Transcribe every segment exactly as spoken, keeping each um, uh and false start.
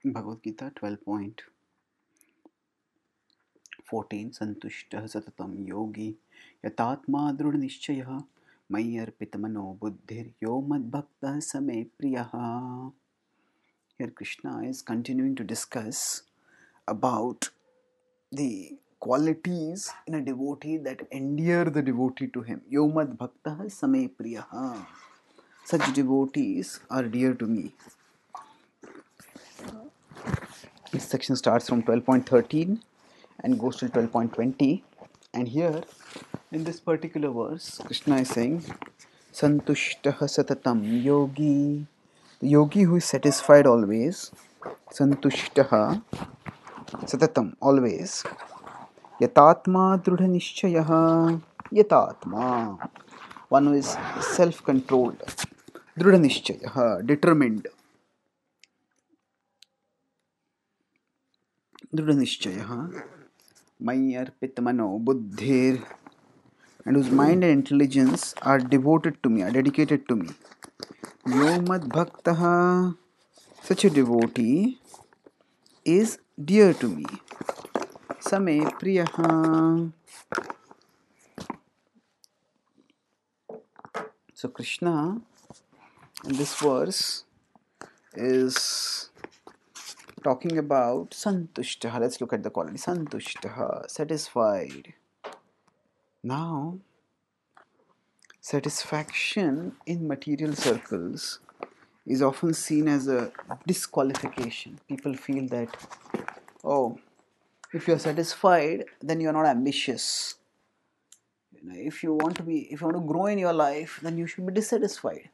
Bhagavad Gita twelve point fourteen Santushtah Satatam Yogi Yatatma Drudnishchayah Mayarpitmano Buddhir Yo Madbhakta Same Priyaha. Here Krishna is continuing to discuss about the qualities in a devotee that endear the devotee to him. Yo Madbhakta Same Priyaha. Such devotees are dear to me. This section starts from twelve point thirteen and goes till twelve point twenty. And here, in this particular verse, Krishna is saying, Santushtah Satatam Yogi. The yogi who is satisfied always. Santushtah Satatam, always. Yatatma Drudha Nishchayaha. Yatatma. One who is self controlled. Drudha Nishchayaha, determined. Drudhanishchayaha Mayarpitmano Buddhir, and whose mind and intelligence are devoted to me, are dedicated to me. Yomad Bhaktaha, such a devotee is dear to me. Same Priyaha. So Krishna in this verse is talking about Santushtaha. Let's look at the quality. Santushtaha, satisfied. Now, satisfaction in material circles is often seen as a disqualification. People feel that, oh, if you're satisfied, then you're not ambitious. You know, if you want to be, if you want to grow in your life, then you should be dissatisfied.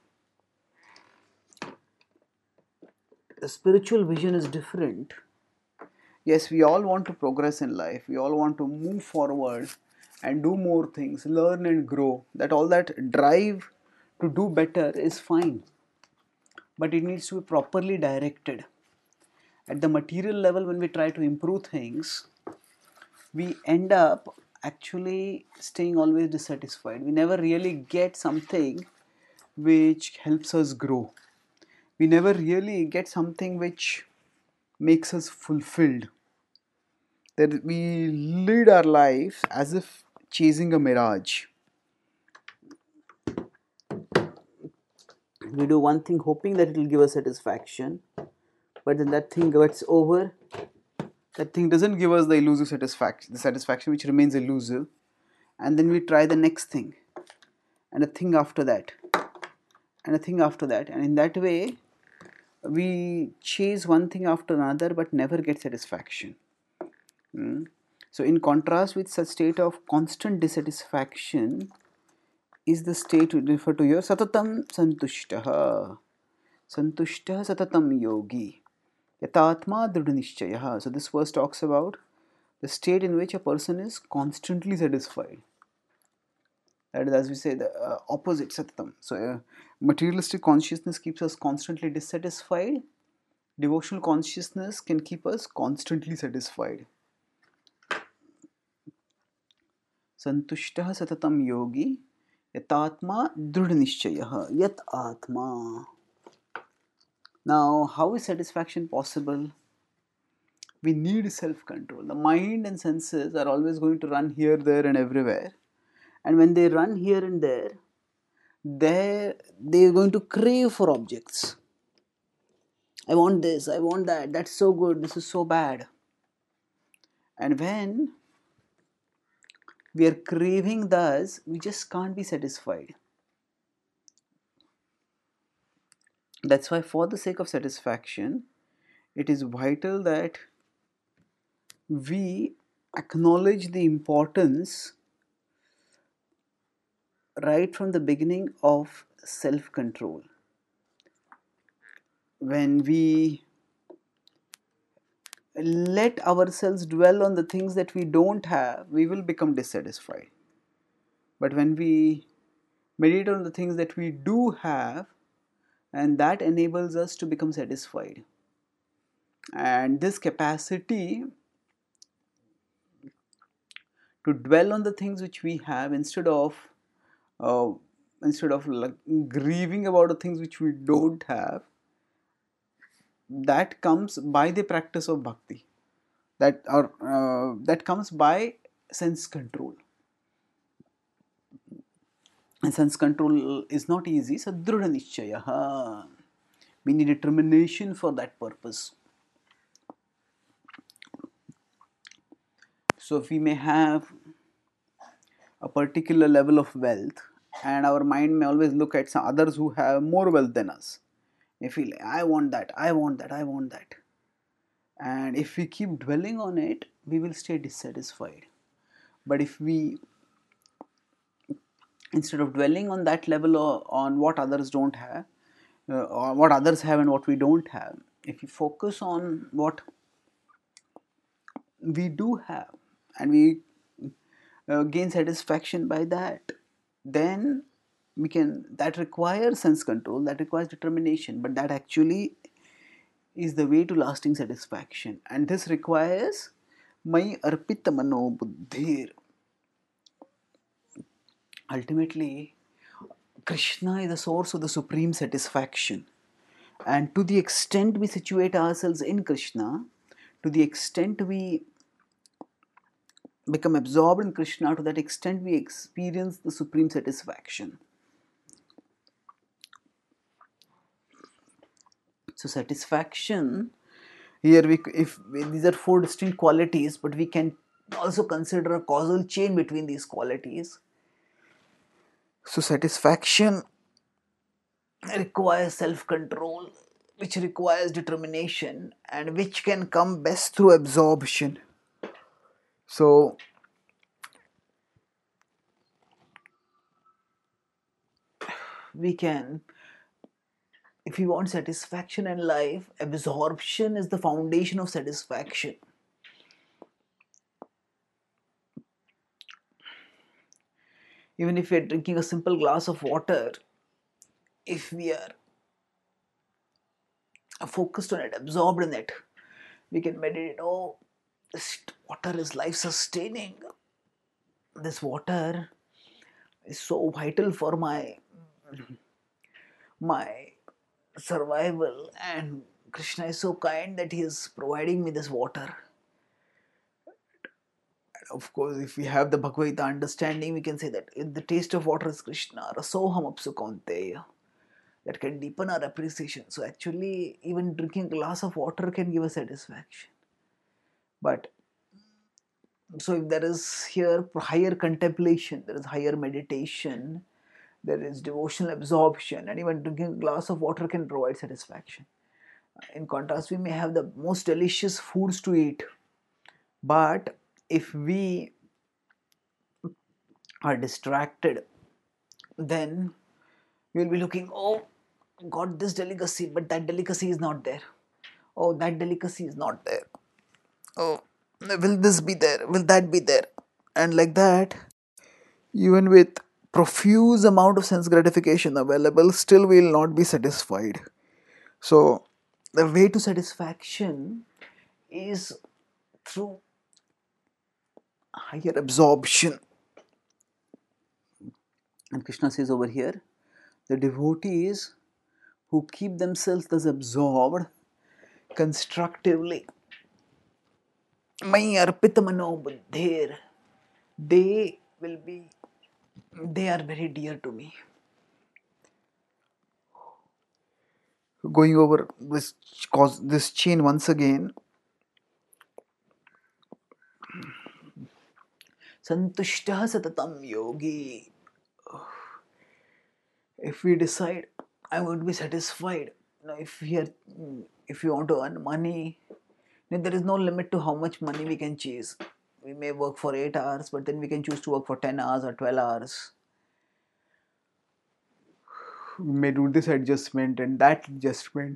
The spiritual vision is different. Yes, we all want to progress in life. We all want to move forward and do more things, learn and grow. That all that drive to do better is fine. But it needs to be properly directed. At the material level, when we try to improve things, we end up actually staying always dissatisfied. We never really get something which helps us grow. We never really get something which makes us fulfilled. That we lead our lives as if chasing a mirage. We do one thing hoping that it will give us satisfaction, but then that thing gets over. That thing doesn't give us the elusive satisfaction, the satisfaction which remains elusive, and then we try the next thing, and a thing after that, and a thing after that, and in that way, we chase one thing after another but never get satisfaction. Mm. So, in contrast with such state of constant dissatisfaction, is the state we refer to here, Satatam Santushtaha. Santushtaha Satatam Yogi. Yatatma Drudhanishchayaha. So, this verse talks about the state in which a person is constantly satisfied. That is, as we say, the uh, opposite Satatam. So, uh, materialistic consciousness keeps us constantly dissatisfied. Devotional consciousness can keep us constantly satisfied. Santushtah Satatam Yogi. Yatatma Drudhanishchayaha. Yat Atma. Now, how is satisfaction possible? We need self-control. The mind and senses are always going to run here, there and everywhere. And when they run here and there, they're, they're going to crave for objects. I want this, I want that, that's so good, this is so bad. And when we are craving thus, we just can't be satisfied. That's why, for the sake of satisfaction, it is vital that we acknowledge the importance right from the beginning of self-control. When we let ourselves dwell on the things that we don't have, we will become dissatisfied. But when we meditate on the things that we do have, and that enables us to become satisfied. And this capacity to dwell on the things which we have instead of uh, instead of like grieving about the things which we don't have, that comes by the practice of bhakti, that or uh, that comes by sense control. And sense control is not easy. Sadruಢ nischaya. We need determination for that purpose. So if we may have a particular level of wealth, and our mind may always look at some others who have more wealth than us, we feel I want that, I want that, I want that. And if we keep dwelling on it, we will stay dissatisfied. But if we, instead of dwelling on that level or on what others don't have, uh, or what others have and what we don't have, if we focus on what we do have and we uh, gain satisfaction by that, then we can, that requires sense control, that requires determination, but that actually is the way to lasting satisfaction. And this requires mai arpita mano buddhir. Ultimately, Krishna is the source of the supreme satisfaction. And to the extent we situate ourselves in Krishna, to the extent we become absorbed in Krishna, to that extent we experience the supreme satisfaction. So satisfaction, here we, if these are four distinct qualities, but we can also consider a causal chain between these qualities. So satisfaction requires self-control, which requires determination, and which can come best through absorption. So we can, if we want satisfaction in life, absorption is the foundation of satisfaction. Even if we are drinking a simple glass of water, if we are focused on it, absorbed in it, we can meditate, oh, this water is life sustaining. This water is so vital for my my survival, and Krishna is so kind that he is providing me this water. Of course, if we have the Bhagavad Gita understanding, we can say that the taste of water is Krishna, rasoham apsu kaunteya. That can deepen our appreciation. So actually, even drinking a glass of water can give us satisfaction. But so if there is here higher contemplation, there is higher meditation, there is devotional absorption, and even drinking a glass of water can provide satisfaction. In contrast, we may have the most delicious foods to eat, but if we are distracted, then we will be looking, oh, got this delicacy, but that delicacy is not there. Oh, that delicacy is not there. Oh, will this be there? Will that be there? And like that, even with profuse amount of sense gratification available, still we will not be satisfied. So the way to satisfaction is through higher absorption. And Krishna says over here, the devotees who keep themselves thus absorbed constructively, mai arpita mano buddhir, they will be, they are very dear to me. Going over this cause, this chain once again. Santushtah satatam yogi. If we decide I want to be satisfied, now if we are, if we want to earn money, then there is no limit to how much money we can chase. We may work for eight hours, but then we can choose to work for ten hours or twelve hours. We may do this adjustment and that adjustment.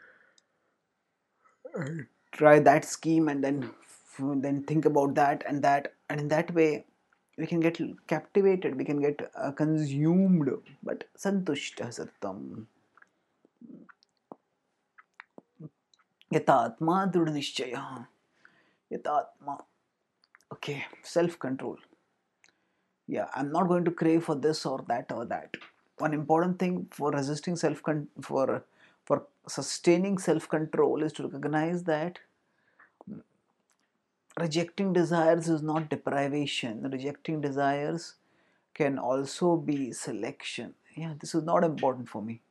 Try that scheme and then then think about that and that, and in that way we can get captivated, we can get uh, consumed. But santushta satam yatatma drudha nischaya, yatatma, okay, self control. Yeah, I'm not going to crave for this or that or that. One important thing for resisting self con- for for sustaining self-control is to recognize that rejecting desires is not deprivation. Rejecting desires can also be selection. Yeah, this is not important for me.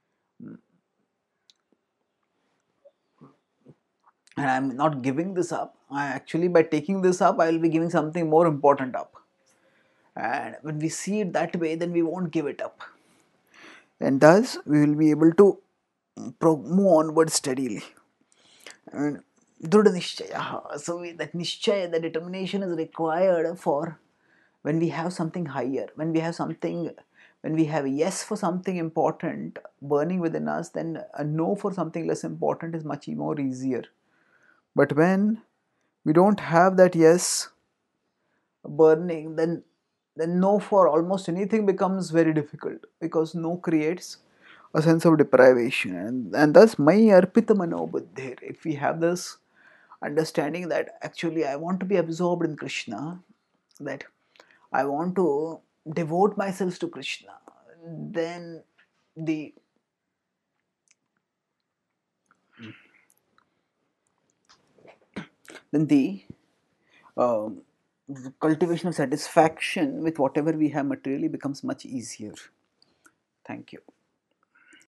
And I'm not giving this up. I actually, by taking this up, I will be giving something more important up. And when we see it that way, then we won't give it up. And thus, we will be able to move onward steadily. And Dhrudha Nishchaya. So that Nishchaya, the determination is required for when we have something higher, when we have something, when we have a yes for something important burning within us, then a no for something less important is much more easier. But when we don't have that yes burning, then then no for almost anything becomes very difficult, because no creates a sense of deprivation. And, and thus my arpita mano buddhir, if we have this understanding that actually I want to be absorbed in Krishna, that I want to devote myself to Krishna, then the then the um, cultivation of satisfaction with whatever we have materially becomes much easier. Thank you.